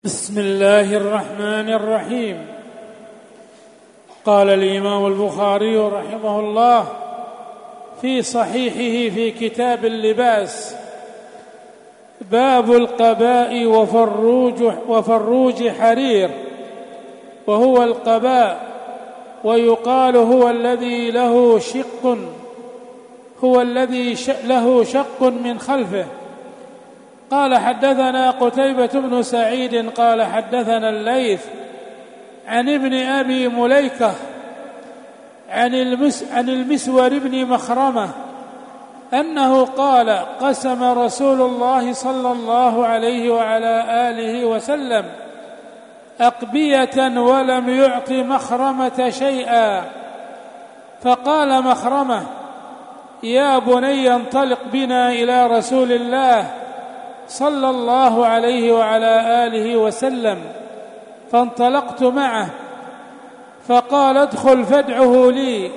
بسم الله الرحمن الرحيم. قال الإمام البخاري رحمه الله في صحيحه في كتاب اللباس: باب القباء وفروج حرير. وهو القباء، ويقال هو الذي له شق من خلفه. قال: حدثنا قتيبة بن سعيد قال: حدثنا الليث عن ابن أبي مليكة عن المسور بن مخرمة أنه قال: قسم رسول الله صلى الله عليه وعلى آله وسلم أقبية ولم يعط مخرمة شيئا، فقال مخرمة: يا بني انطلق بنا إلى رسول الله صلى الله عليه وعلى آله وسلم. فانطلقت معه، فقال: ادخل فادعه لي.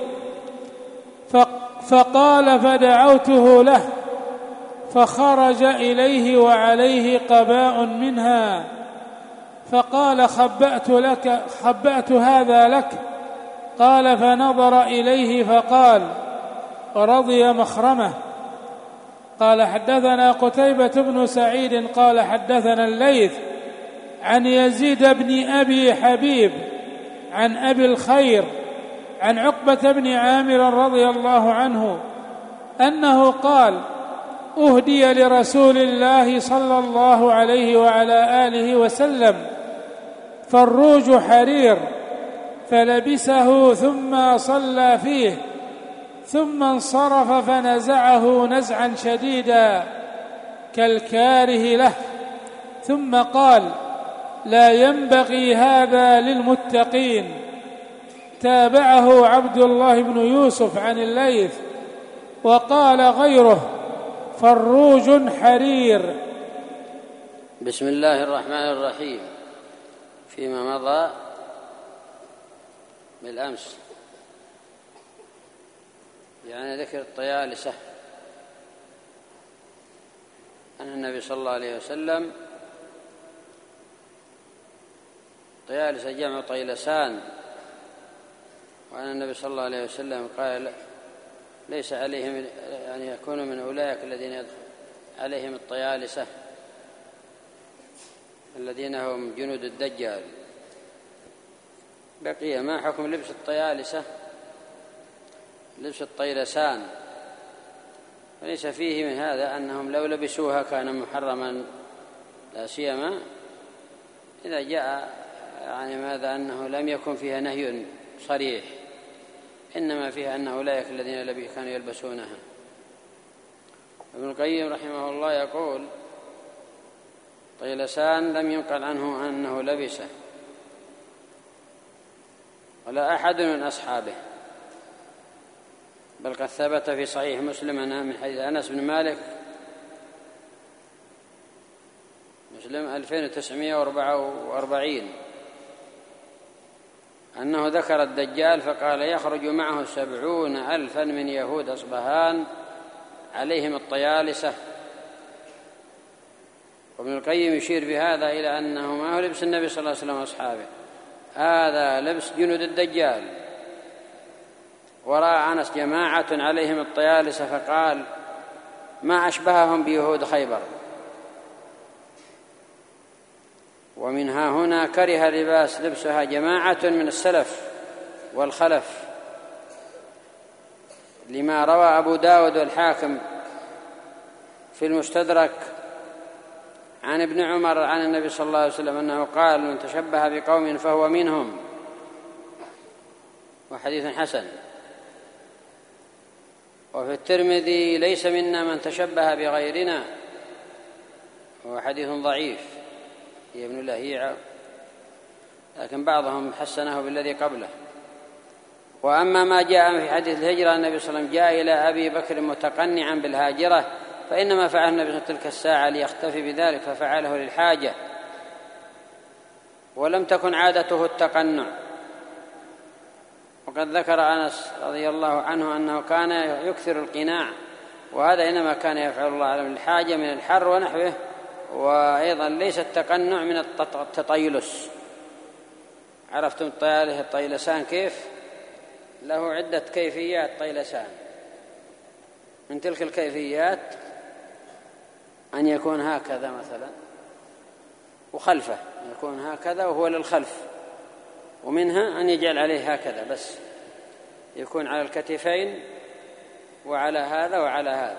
فقال: فدعوته له، فخرج إليه وعليه قباء منها، فقال: خبأت هذا لك. قال: فنظر إليه فقال: رضي مخرمة. قال: حدثنا قتيبة بن سعيد قال: حدثنا الليث عن يزيد بن أبي حبيب عن أبي الخير عن عقبة بن عامر رضي الله عنه أنه قال: أهدي لرسول الله صلى الله عليه وعلى آله وسلم فروج حرير، فلبسه ثم صلى فيه، ثم انصرف فنزعه نزعا شديدا كالكاره له، ثم قال: لا ينبغي هذا للمتقين. تابعه عبد الله بن يوسف عن الليث، وقال غيره: فروج حرير. بسم الله الرحمن الرحيم. فيما مضى بالأمس يعني ذكر الطيالسة أن النبي صلى الله عليه وسلم، طيالسة جمع طيلسان، وأن النبي صلى الله عليه وسلم قال: ليس عليهم يعني يكونوا من أولئك الذين يدخل عليهم الطيالسة الذين هم جنود الدجال. بقي ما حكم لبس الطيالسة؟ لبس الطيلسان، وليس فيه من هذا أنهم لو لبسوها كان محرما، لا سيما إذا جاء يعني ماذا أنه لم يكن فيها نهي صريح، إنما فيها أن أولئك الذين كانوا يلبسونها. ابن القيم رحمه الله يقول: طيلسان لم ينقل عنه أنه لبسه ولا أحد من أصحابه، بل قد ثبت في صحيح مسلم من حديث أنس بن مالك، مسلم 2944، أنه ذكر الدجال فقال: يخرج معه 70,000 من يهود أصبهان عليهم الطيالسة. وابن القيم يشير بهذا إلى أنه ما هو لبس النبي صلى الله عليه وسلم وأصحابه، هذا لبس جنود الدجال. ورأى أنس جماعة عليهم الطيالسة فقال: ما أشبههم بيهود خيبر. ومنها هنا كره لبسها جماعة من السلف والخلف، لما روى أبو داود والحاكم في المستدرك عن ابن عمر عن النبي صلى الله عليه وسلم أنه قال: من تشبه بقوم فهو منهم، وحديث حسن. وفي الترمذي: ليس منا من تشبه بغيرنا، وهو حديث ضعيف، هي ابن لهيعة، لكن بعضهم حسنه بالذي قبله. وأما ما جاء في حديث الهجرة النبي صلى الله عليه وسلم جاء إلى أبي بكر متقنعا بالهاجرة، فإنما فعل النبي صلى الله عليه وسلم تلك الساعة ليختفي بذلك، ففعله للحاجة، ولم تكن عادته التقنع. وقد ذكر أنس رضي الله عنه أنه كان يكثر القناع، وهذا إنما كان يفعل الله أعلم للحاجة من الحر ونحوه، وأيضا ليس التقنع من التطيلس. عرفتم الطيلسان كيف؟ له عدة كيفيات طيلسان. من تلك الكيفيات أن يكون هكذا مثلا وخلفه يكون هكذا وهو للخلف، ومنها أن يجعل عليه هكذا بس، يكون على الكتفين وعلى هذا وعلى هذا،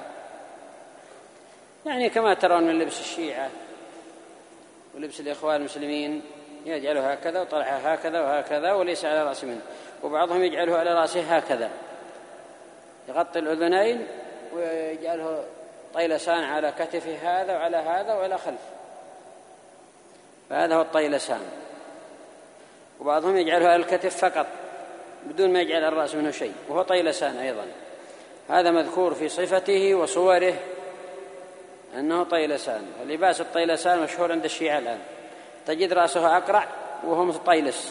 يعني كما ترون من لبس الشيعة ولبس الإخوان المسلمين، يجعله هكذا وطلعه هكذا وهكذا وليس على رأس منه، وبعضهم يجعله على رأسه هكذا، يغطي الأذنين ويجعله طيلسان على كتفه هذا وعلى هذا وإلى خلف، فهذا هو الطيلسان. وبعضهم يجعله على الكتف فقط بدون ما يجعل الرأس منه شيء، وهو طيلسان أيضا. هذا مذكور في صفته وصوره أنه طيلسان. ولباس الطيلسان مشهور عند الشيعة الآن، تجد رأسه أقرع وهو متطيلس،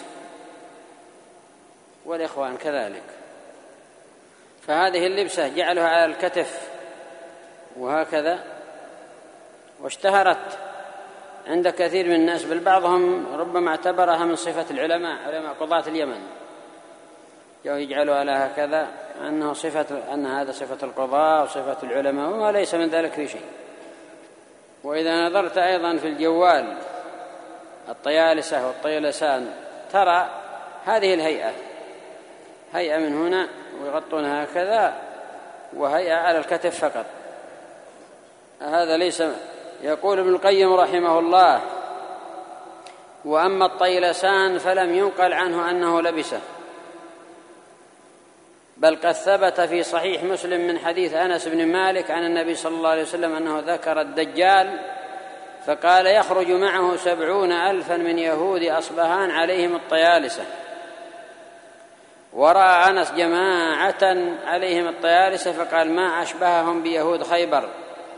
والإخوان كذلك. فهذه اللبسة جعلها على الكتف وهكذا، واشتهرت عند كثير من الناس، بل بعضهم ربما اعتبرها من صفة العلماء، علماء قضاة اليمن، يجعلوا على هكذا أن هذا صفة القضاة وصفة العلماء، وما ليس من ذلك في شيء. وإذا نظرت أيضا في الجوال الطيالسة والطيلسان ترى هذه الهيئة، هيئة من هنا ويغطون هكذا، وهيئة على الكتف فقط. هذا ليس. يقول ابن القيم رحمه الله: وأما الطيلسان فلم ينقل عنه أنه لبسه، بل قد ثبت في صحيح مسلم من حديث أنس بن مالك عن النبي صلى الله عليه وسلم أنه ذكر الدجال فقال: يخرج معه 70,000 من يهود أصبهان عليهم الطيالسة. ورأى أنس جماعة عليهم الطيالسة فقال: ما أشبههم بيهود خيبر.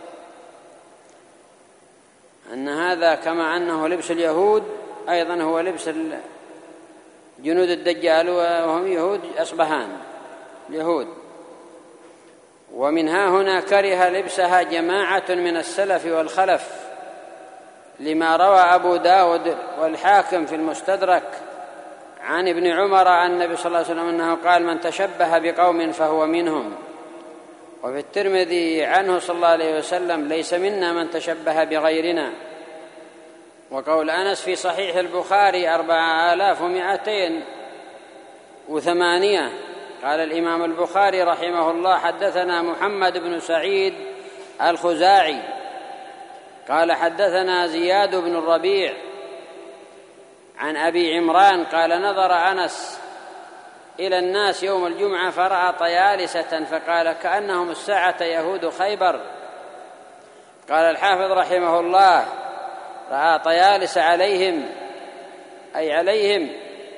أن هذا كما أنه لبس اليهود أيضا هو لبس جنود الدجال، وهم يهود أصبهان يهود. ومنها هنا كره لبسها جماعة من السلف والخلف، لما روى أبو داود والحاكم في المستدرك عن ابن عمر عن النبي صلى الله عليه وسلم أنه قال: من تشبه بقوم فهو منهم. وفي الترمذي عنه صلى الله عليه وسلم: ليس منا من تشبه بغيرنا. وقول أنس في صحيح البخاري 4208. قال الإمام البخاري رحمه الله: حدثنا محمد بن سعيد الخزاعي قال حدثنا زياد بن الربيع عن أبي عمران قال: نظر أنس إلى الناس يوم الجمعة فرأى طيالسة فقال: كأنهم الساعة يهود خيبر. قال الحافظ رحمه الله: رأى طيالس عليهم أي عليهم.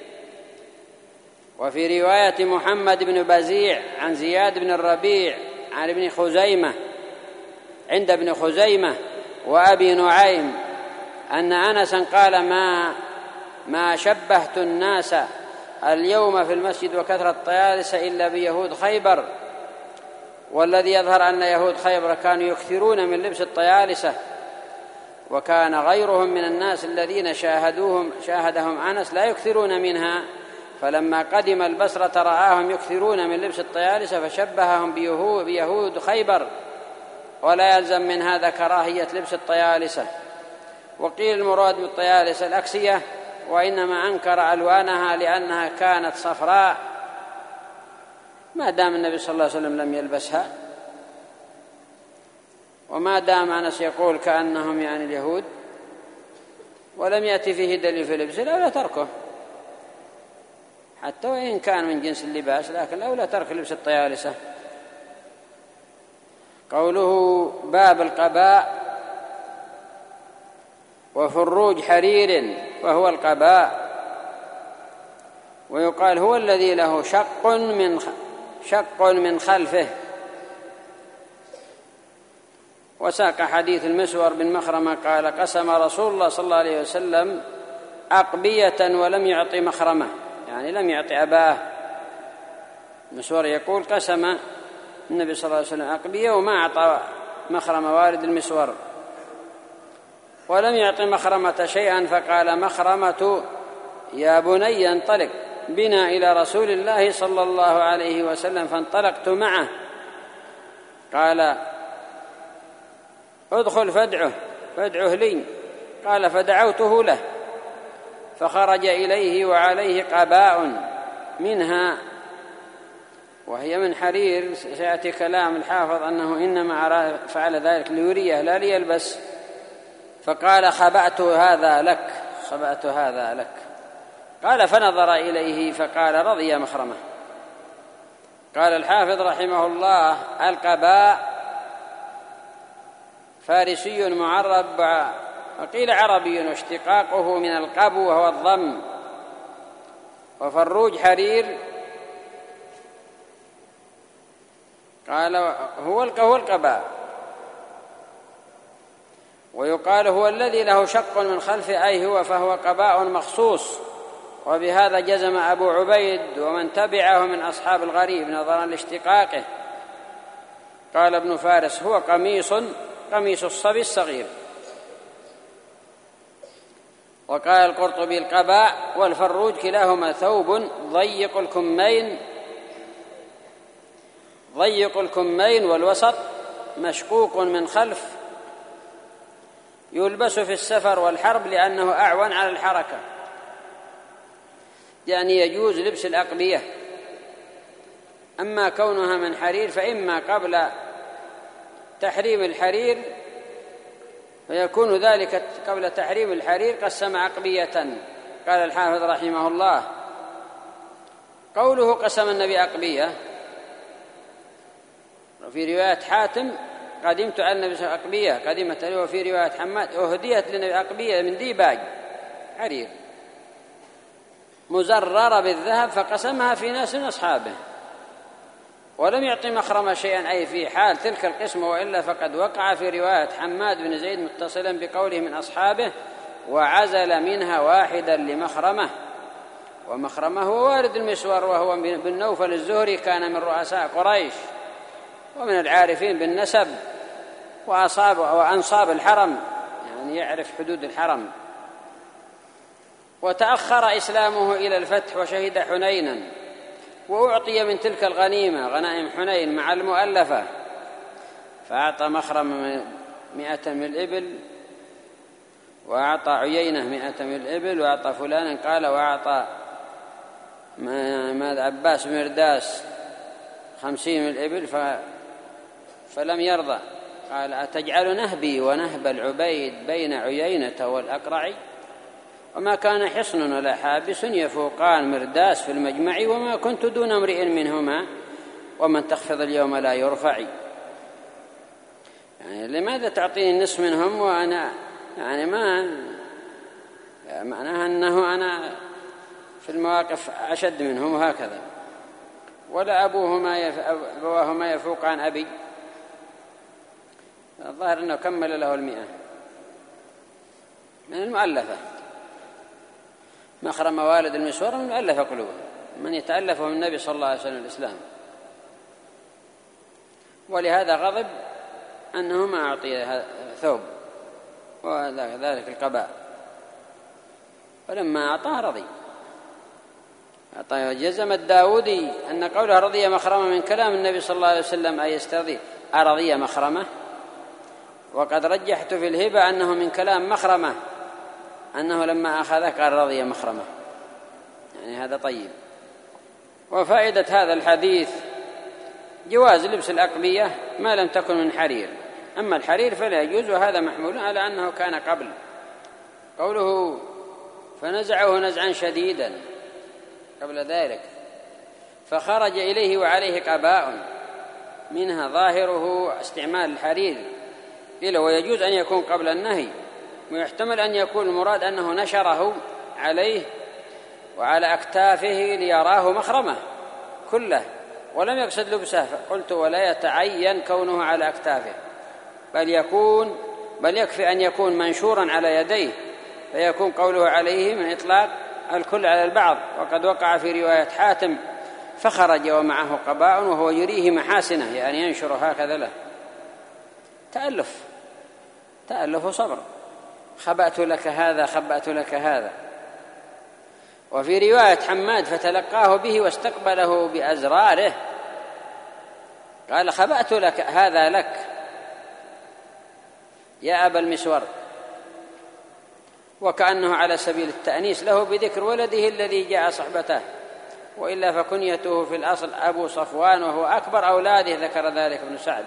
وفي رواية محمد بن بزيع عن زياد بن الربيع عن ابن خزيمة عند ابن خزيمة وأبي نعيم أن أنسا قال: ما شبهت الناس اليوم في المسجد وكثرة الطيالس إلا بيهود خيبر. والذي يظهر أن يهود خيبر كانوا يكثرون من لبس الطيالسة، وكان غيرهم من الناس الذين شاهدهم أنس لا يكثرون منها، فلما قدم البصرة رآهم يكثرون من لبس الطيالسة فشبههم بيهود خيبر، ولا يلزم من هذا كراهية لبس الطيالسة. وقيل المراد بالطيالسة الأكسية، وإنما أنكر ألوانها لأنها كانت صفراء، ما دام النبي صلى الله عليه وسلم لم يلبسها، وما دام أنس يقول كأنهم يعني اليهود ولم يأتي فيه دليل في لبسه لا تركه، حتى وإن كان من جنس اللباس، لكن لا ترك لبس الطيالسة. قوله: باب القباء وفروج حرير وهو القباء. ويقال هو الذي له شق من خلفه. وساق حديث المسور بن مخرمة قال: قسم رسول الله صلى الله عليه وسلم أقبية ولم يعطي مخرمة، يعني لم يعطي أباه. المسور يقول: قسم النبي صلى الله عليه وسلم أقبية وما أعطى مخرمة، وارد المسور. ولم يعط مخرمة شيئا، فقال مخرمة يا بني انطلق بنا إلى رسول الله صلى الله عليه وسلم، فانطلقت معه. قال ادخل فادعه لي. قال فدعوته له، فخرج إليه وعليه قباء منها، وهي من حرير. سيأتي كلام الحافظ أنه إنما فعل ذلك ليريه لا ليلبس. فقال خبأت هذا لك. قال فنظر إليه فقال رضي مخرمة. قال الحافظ رحمه الله القباء فارسي معرب وقيل عربي، واشتقاقه من القبو وهو الضم، وفروج حرير. قال هو القباء، ويقال هو الذي له شق من خلفه، أي هو، فهو قباء مخصوص. وبهذا جزم أبو عبيد ومن تبعه من أصحاب الغريب نظرا لاشتقاقه. قال ابن فارس هو قميص الصبي الصغير. وقال القرطبي القباء والفروج كلاهما ثوب ضيق الكمين والوسط مشقوق من خلف، يلبس في السفر والحرب لأنه أعون على الحركة، يعني يجوز لبس الأقبية. أما كونها من حرير فإما قبل تحريم الحرير، فيكون ذلك قبل تحريم الحرير قسم أقبية. قال الحافظ رحمه الله قوله قسم النبي أقبية، وفي رواية حاتم قدمت على النبي أقبية قدمت له، وفي رواية حماد أهديت للنبي أقبية من ديباج حرير مزررة بالذهب، فقسمها في ناس من أصحابه، ولم يعطي مخرم شيئا، أي في حال تلك القسمة، وإلا فقد وقع في رواية حماد بن زيد متصلا بقوله من أصحابه وعزل منها واحدا لمخرمه. ومخرمه هو والد المسور، وهو بن نوفل الزهري، كان من رؤساء قريش ومن العارفين بالنسب وأنصاب الحرم، يعني يعرف حدود الحرم. وتأخر إسلامه إلى الفتح وشهد حنينا، وأعطي من تلك الغنيمة غنائم حنين مع المؤلفة، فأعطى مخرم 100 من الإبل، وأعطى عيينة 100 من الإبل، وأعطى فلانا قال وأعطى عباس بن مرداس 50 من الإبل فلم يرضى. قال أتجعل نهبي ونهب العبيد بين عيينة والأقرع؟ وما كان حصن ولا حابس يفوقان مرداس في المجمع، وما كنت دون امرئ منهما، ومن تخفض اليوم لا يرفع. يعني لماذا تعطيني النصف منهم وأنا يعني ما معناها أنه أنا في المواقف أشد منهم، وهكذا. ولا أبواهما يفوق عن أبي. الظاهر أنه كمل له 100 من المؤلفة. مخرم والد المسور من ألف قلوبهم، من يتألفه من النبي صلى الله عليه وسلم الإسلام. ولهذا غضب أنه ما أعطي ثوب وذلك القباء، فلما أعطاه رضي. جزم الداودي أن قوله رضي مخرمة من كلام النبي صلى الله عليه وسلم أي يسترضي أرضي مخرمة، وقد رجحت في الهبة أنه من كلام مخرمة، أنه لما أخذه قال رضي مخرمة، يعني هذا طيب. وفائدة هذا الحديث جواز لبس الأقبية ما لم تكن من حرير، أما الحرير فلا يجوز، وهذا محمول على أنه كان قبل. قوله فنزعه نزعا شديدا قبل ذلك، فخرج إليه وعليه قباء منها ظاهره استعمال الحرير، قيل ويجوز أن يكون قبل النهي، ويحتمل أن يكون المراد أنه نشره عليه وعلى أكتافه ليراه مخرمه كله، ولم يقصد لبسه. قلت ولا يتعين كونه على أكتافه، بل يكفي أن يكون منشورا على يديه، فيكون قوله عليه من إطلاق الكل على البعض. وقد وقع في رواية حاتم فخرج ومعه قباء وهو يريه محاسنه، يعني ينشر هكذا له. تألف وصبر. خبأت لك هذا خبأت لك هذا. وفي رواية حماد فتلقاه به واستقبله بأزراره قال خبأت لك هذا لك يا أبا المسور، وكأنه على سبيل التأنيس له بذكر ولده الذي جاء صحبته، وإلا فكنيته في الأصل أبو صفوان وهو أكبر أولاده، ذكر ذلك ابن سعد.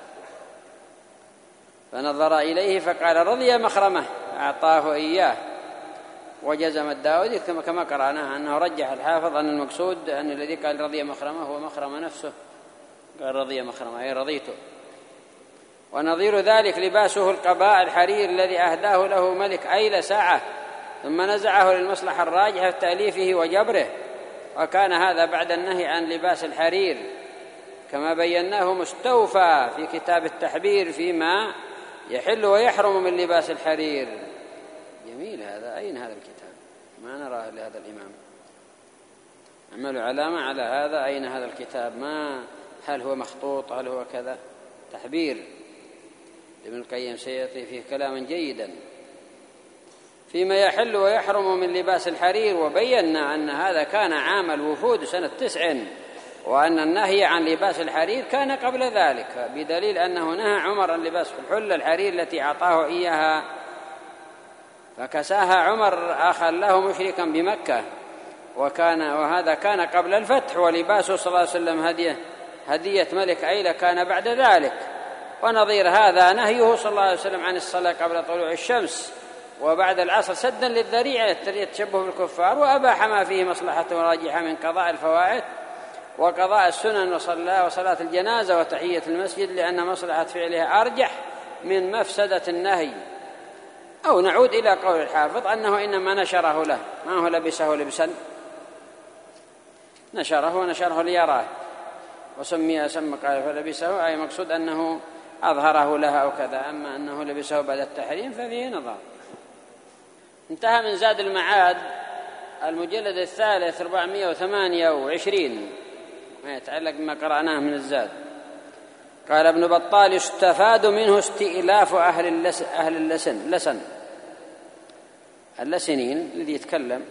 فنظر إليه فقال رضي مخرمة، أعطاه إياه. وجزم الداودي كما قرأناه أنه رجح الحافظ أن المقصود أن الذي قال رضي مخرمة هو مخرمة نفسه، قال رضي مخرمة أي رضيته. ونظير ذلك لباسه القباء الحرير الذي أهداه له ملك أيل ساعة ثم نزعه للمصلحة الراجحة في تأليفه وجبره، وكان هذا بعد النهي عن لباس الحرير كما بيناه مستوفى في كتاب التحبير فيما يحل ويحرم من لباس الحرير. جميل هذا. أين هذا الكتاب؟ ما نراه لهذا الإمام. اعملوا علامة على هذا. أين هذا الكتاب؟ ما هل هو مخطوط هل هو كذا؟ تحبير ابن القيم سيعطي فيه كلاما جيدا فيما يحل ويحرم من لباس الحرير. وبينا أن هذا كان عام الوفود سنة 9، وأن النهي عن لباس الحرير كان قبل ذلك، بدليل أنه نهى عمر عن لباس الحلة الحرير التي أعطاه إياها فكساها عمر أخا له مشركا بمكة، وهذا كان قبل الفتح، ولباسه صلى الله عليه وسلم هدية ملك أيلة كان بعد ذلك. ونظير هذا نهيه صلى الله عليه وسلم عن الصلاة قبل طلوع الشمس وبعد العصر سدا للذريعة التشبه بالكفار، وأباح ما فيه مصلحة راجحة من قضاء الفوائد وقضاء السنن وصلاة الجنازة وتحية المسجد، لأن مصلحة فعلها أرجح من مفسدة النهي. أو نعود إلى قول الحافظ أنه إنما نشره له، ما هو لبسه لبسا، نشره ليراه، وسمي قال فلبسه، أي مقصود أنه أظهره لها أو كذا. أما أنه لبسه بعد التحريم ففيه نظر. انتهى من زاد المعاد المجلد 3 428 ما يتعلق بما قرأناه من الزاد. قال ابن بطال يستفاد منه استئلاف أهل اللسنين الذي يتكلم،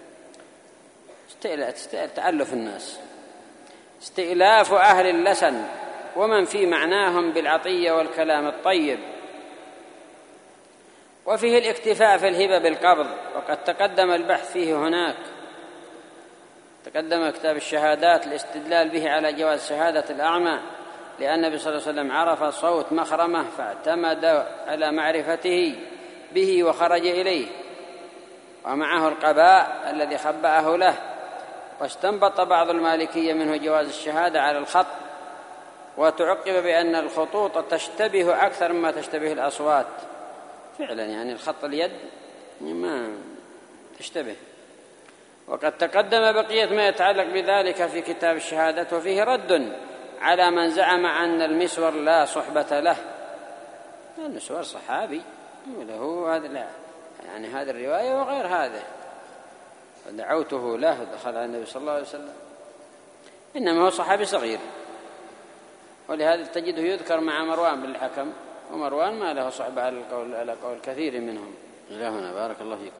تألف الناس، استئلاف أهل اللسن ومن في معناهم بالعطية والكلام الطيب. وفيه الاكتفاء في الهبة بالقبض، وقد تقدم البحث فيه هناك. تقدم كتاب الشهادات الاستدلال به على جواز شهادة الأعمى، لأن النبي صلى الله عليه وسلم عرف صوت مخرمة فاعتمد على معرفته به وخرج إليه، ومعه القباء الذي خبأه له. واستنبط بعض المالكية منه جواز الشهادة على الخط، وتعقب بأن الخطوط تشتبه أكثر مما تشتبه الأصوات. فعلا يعني الخط اليد ما تشتبه. وقد تقدم بقية ما يتعلق بذلك في كتاب الشهادة، وفيه رد على من زعم أن المسور لا صحبة له. المسور صحابي وله هذا، لا يعني هذه الرواية وغير هذا، فدعوته له دخل على النبي صلى الله عليه وسلم، إنما هو صحابي صغير. ولهذا تجده يذكر مع مروان بن الحكم، ومروان ما له صحبة على قول كثير منهم. إلى هنا بارك الله فيكم.